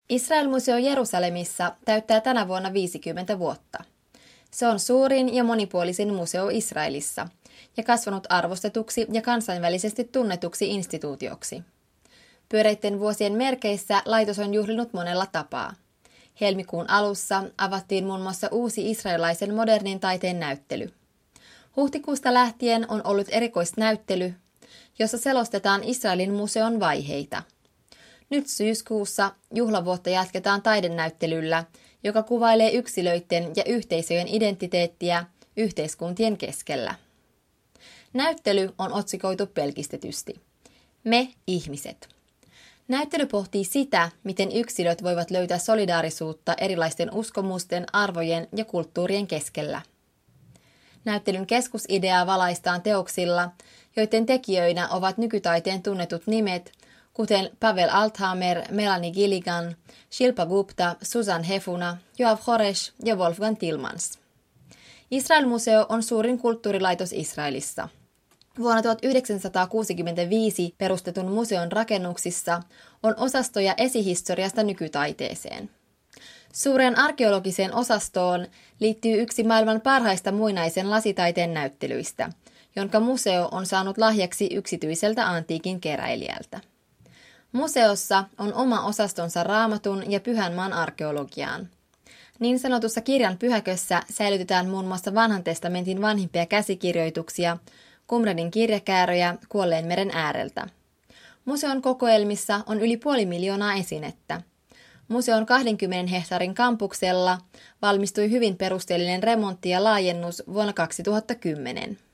Israel-museo Jerusalemissa täyttää tänä vuonna 50 vuotta. Se on suurin ja monipuolisin museo Israelissa ja kasvanut arvostetuksi ja kansainvälisesti tunnetuksi instituutioksi. Pyöreitten vuosien merkeissä laitos on juhlinut monella tapaa. Helmikuun alussa avattiin muun muassa uusi israelilaisen modernin taiteen näyttely. Huhtikuusta lähtien on ollut erikoisnäyttely, jossa selostetaan Israelin museon vaiheita. Nyt syyskuussa juhlavuotta jatketaan taidenäyttelyllä, joka kuvailee yksilöiden ja yhteisöjen identiteettiä yhteiskuntien keskellä. Näyttely on otsikoitu pelkistetysti. Me ihmiset. Näyttely pohtii sitä, miten yksilöt voivat löytää solidaarisuutta erilaisten uskomusten, arvojen ja kulttuurien keskellä. Näyttelyn keskusideaa valaistaan teoksilla, joiden tekijöinä ovat nykytaiteen tunnetut nimet, kuten Pavel Althammer, Melanie Gilligan, Shilpa Gupta, Susan Hefuna, Yoav Horesh ja Wolfgang Tillmans. Israel-museo on suurin kulttuurilaitos Israelissa. Vuonna 1965 perustetun museon rakennuksissa on osastoja esihistoriasta nykytaiteeseen. Suureen arkeologiseen osastoon liittyy yksi maailman parhaista muinaisen lasitaiteen näyttelyistä, jonka museo on saanut lahjaksi yksityiseltä antiikin keräilijältä. Museossa on oma osastonsa Raamatun ja Pyhän maan arkeologiaan. Niin sanotussa kirjan pyhäkössä säilytetään muun muassa Vanhan testamentin vanhimpia käsikirjoituksia, Qumranin kirjakääröjä Kuolleen meren ääreltä. Museon kokoelmissa on yli 500 000 esinettä. Museon 20 hehtaarin kampuksella valmistui hyvin perusteellinen remontti ja laajennus vuonna 2010.